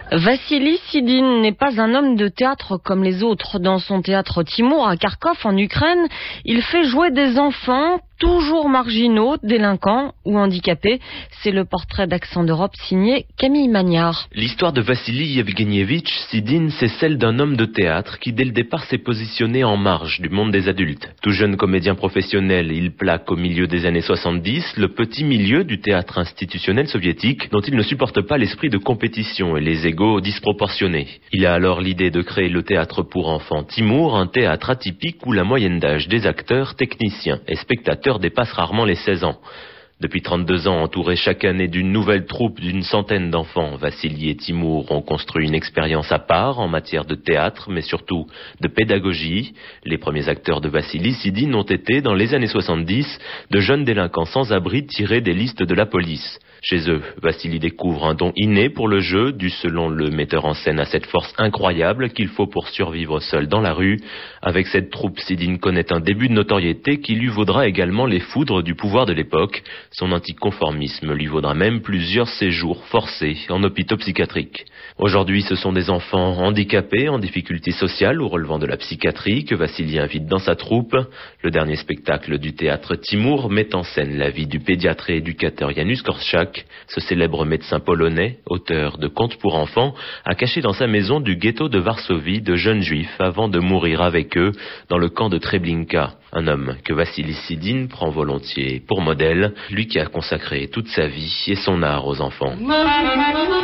Vassili Sidine n'est pas un homme de théâtre comme les autres. Dans son théâtre Timour à Kharkov en Ukraine, il fait jouer des enfants toujours marginaux, délinquants ou handicapés. C'est le portrait d'Accent d'Europe signé Camille Magnard. L'histoire de Vassili Yevgenievitch Sidine, c'est celle d'un homme de théâtre qui dès le départ s'est positionné en marge du monde des adultes. Tout jeune comédien professionnel, il plaque au milieu des années 70 le petit milieu du théâtre institutionnel soviétique dont il ne supporte pas l'esprit de compétition et les égos disproportionnés. Il a alors l'idée de créer le théâtre pour enfants Timour, un théâtre atypique où la moyenne d'âge des acteurs, techniciens et spectateurs dépasse rarement les 16 ans. Depuis 32 ans, entourés chaque année d'une nouvelle troupe d'une centaine d'enfants, Vassili et Timour ont construit une expérience à part en matière de théâtre, mais surtout de pédagogie. Les premiers acteurs de Vassili Sidine ont été, dans les années 70, de jeunes délinquants sans abri tirés des listes de la police. Chez eux, Vassili découvre un don inné pour le jeu, dû selon le metteur en scène à cette force incroyable qu'il faut pour survivre seul dans la rue. Avec cette troupe, Sidine connaît un début de notoriété qui lui vaudra également les foudres du pouvoir de l'époque. Son anticonformisme lui vaudra même plusieurs séjours forcés en hôpitaux psychiatriques. Aujourd'hui, ce sont des enfants handicapés, en difficulté sociale ou relevant de la psychiatrie que Vassili invite dans sa troupe. Le dernier spectacle du théâtre Timour met en scène la vie du pédiatre et éducateur Janusz Korczak. Ce célèbre médecin polonais, auteur de contes pour enfants, a caché dans sa maison du ghetto de Varsovie de jeunes juifs avant de mourir avec eux dans le camp de Treblinka. Un homme que Vassili Sidine prend volontiers pour modèle, lui qui a consacré toute sa vie et son art aux enfants.